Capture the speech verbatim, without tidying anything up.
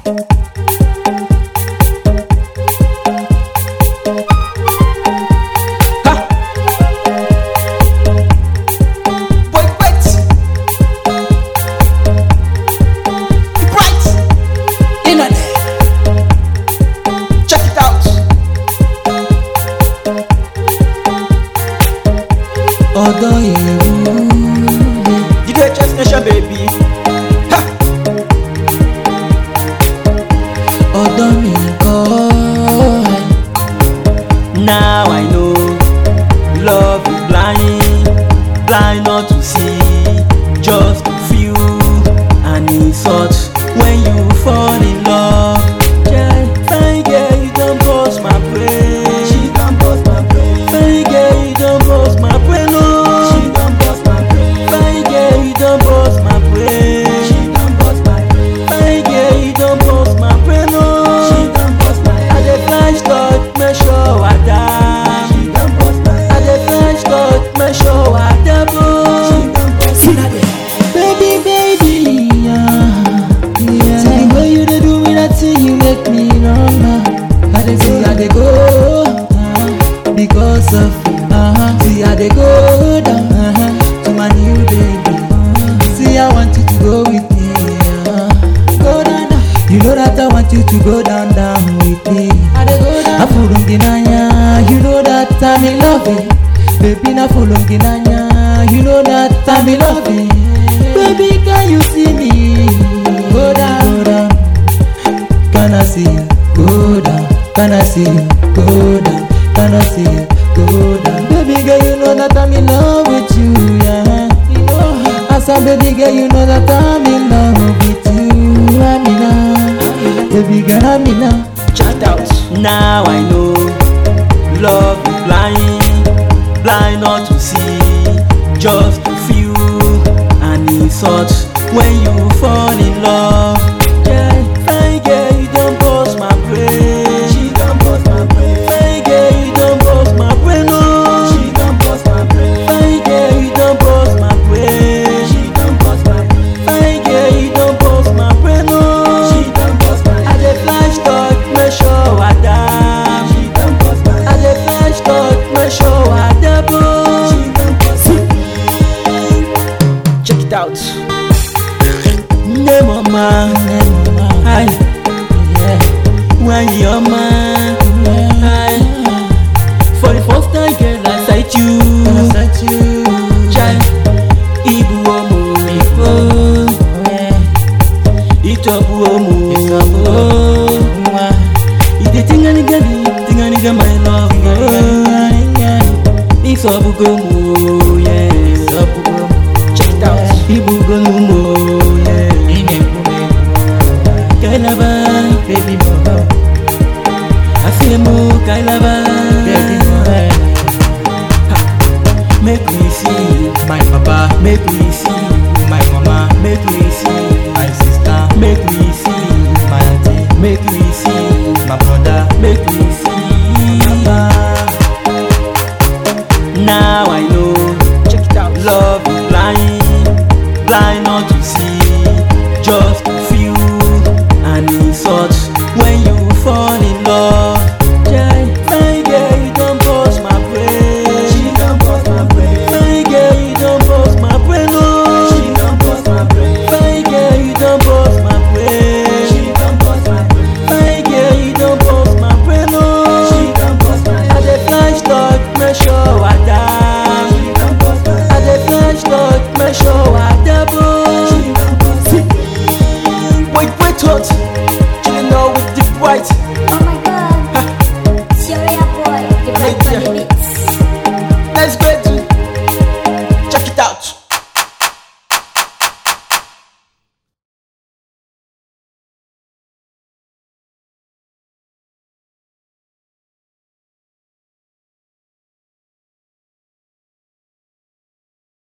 Although you D J Chess Nation, baby. Ha! although me God, Now I know love is blind, blind not to see, just to feel and insult when you fall in love. Yeah, fine girl, you don't bust my brain. She don't bust my brain. Fine girl, you don't bust my brain. Oh, she don't bust my brain. Fine girl, you don't bust my brain. She don't bust my brain. Fine girl, you don't bust my brain. Oh, she don't bust my brain. I dey flash touch, make sure I die. She don't bust my brain. I dey flash touch, make sure I die. She don't bust my brain. baby, baby, yeah, yeah. See the way you dey do me, that thing you make me number. I dey see I dey go uh, because of you. Uh-huh. See I dey go down uh-huh, to my new baby. Uh, see I want you to go with me. Uh, go down, down. You know that I want you to go down, down with me. I dey go down. I'm fulungi nanya. You know that I'm in love. Eh. Baby, na fulungi nanya. You know that I'm in love. Eh. Baby, can you see me? Go down, go down. Can I see you? Go down. Can I see you? Go down. Can I see you? Go down. Baby girl, you know that I'm in love with you, yeah. You know, I said, baby girl, you know that I'm in love with you. I'm in love, baby girl, I'm in love. Shout out. Now I know love is blind, blind not to see, just to feel and insult when you fall in love. Yeah, fine girl, you don't bust my brain. She don't bust my brain. Fine girl, you don't bust my brain. Oh, she don't bust my brain. Fine girl, you don't bust my brain. She don't bust my brain. Fine girl, you don't bust my brain. Oh, she don't bust my brain. I dey flash touch, make sure I die. She don't bust my brain. I dey flash touch, make sure I die. She don't bust my brain. Check it out. Name of man, hi, Yeah, when you're mine, hi. For the first time, girl, I sight you, I sight you. child. Ibu omo, oh, Yeah, itobu omo, Itobu oh. mwah. Ite tingani gali, tingani ga my love, oh. Isobu gomo, yeah. Check it out. Ibu gomo, yeah. Kailaba, Baby, mama, Afemo, Kailaba, baby, mama. make me see, My papa, make me see, my mama, make me see, my sister, make me see, my auntie. make me